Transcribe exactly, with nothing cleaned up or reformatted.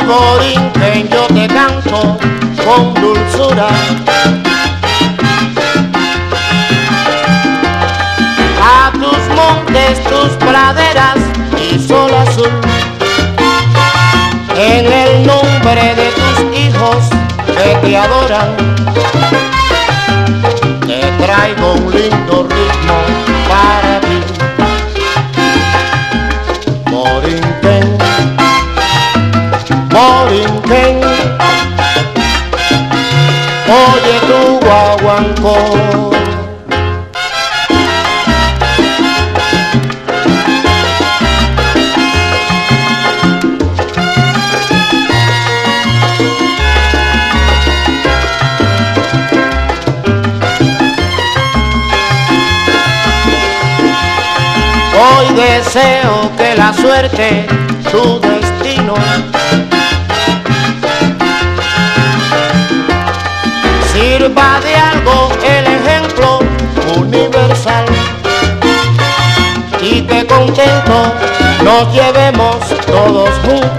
Borinquen, yo te canto con dulzura. A tus montes, tus praderas y sol azul, en el nombre de tus hijos que te adoran, te traigo un lindo ritmo para ti. Borinquen, Borinquen, oye tu guaguancó. Hoy deseo que la suerte, tu destino, sirva de algo el ejemplo universal, y que contento nos llevemos todos juntos.